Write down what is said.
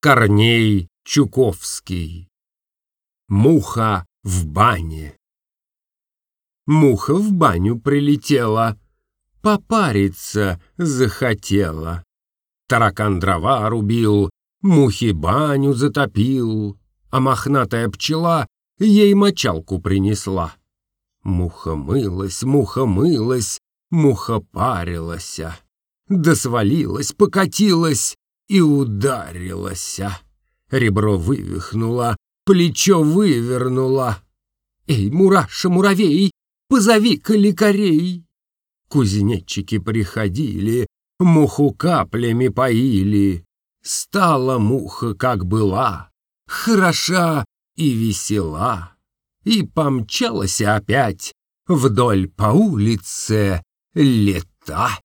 Корней Чуковский. Муха в бане. Муха в баню прилетела, попариться захотела. Таракан дрова рубил, мухе баню затопил, а мохнатая пчела ей мочалку принесла. Муха мылась, муха парилась, да свалилась, покатилась и ударилась. Ребро вывихнуло, плечо вывернуло. «Эй, Мураша, муравей, позови-ка лекарей!» Кузнечики приходили, муху каплями поили. Стала муха, как была, хороша и весела, и помчалась опять вдоль по улице летать.